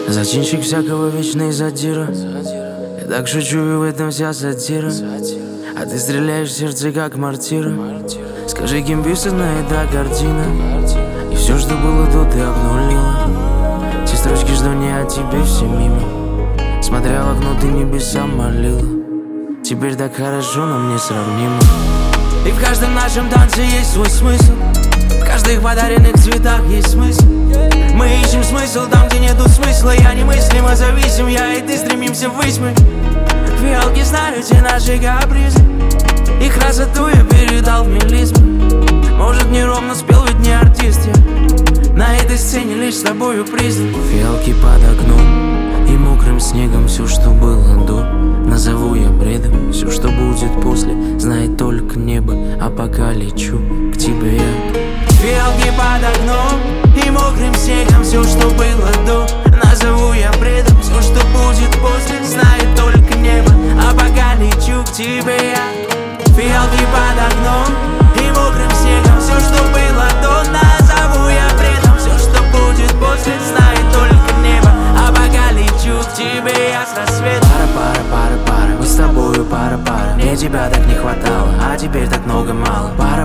Зачинщик всякого вечный задира. Я так шучу, и в этом вся сатира. А ты стреляешь в сердце, как мортира. Скажи, кем писана эта картина? И все, что было тут, ты обнулила. Те строчки, что не о тебе, все мимо. Смотря в окно, ты небеса молила. Теперь так хорошо, но несравнимо. И в каждом нашем танце есть свой смысл. В каждых подаренных цветах есть смысл. Мы ищем смысл там, где нету смысла. Я немыслимо зависим, я и ты стремимся ввысь мы. Фиалки знают все наши капризы. Их красоту я передал в мелизмы. Может, неровно спел, ведь не артист я. На этой сцене лишь с тобою признан. Фиалки под окном и мокрым снегом. Все, что было до, назову я бредом. Все, что будет после, знает только небо. А пока лечу к тебе я. Фиалки под окном и мокрым снегом. Все, что было до, назову я бредом. Все, что будет после, знает только небо. А пока лечу к тебе я. Фиалки под окном и мокрым снегом. Все, что было до, назову я бредом. Все, что будет после, знает только небо. А пока лечу к тебе я с рассветом. Пара, мы с тобою пара. Мне тебя так не хватало, а теперь так много мало. Пара,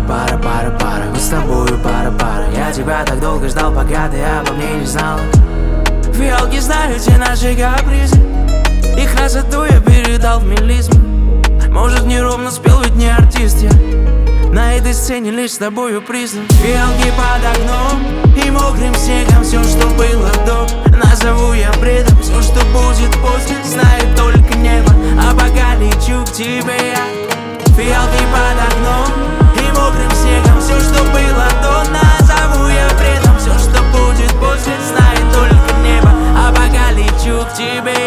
мы с тобою пара. Я тебя так долго ждал, пока ты обо мне не знала. Фиалки знают все наши капризы. Их красоту я передал в мелизмы. Может, неровно спел, ведь не артист я. На этой сцене лишь с тобою признан. Фиалки под окном и мокрым снегом. Все, что было до, назову я бредом. Все, что будет после, знает только небо. А пока лечу к тебе я. Фиалки под окном и мокрым снегом. Все, что было до, назову я бредом. Все, что будет после, знает только небо. А пока лечу к тебе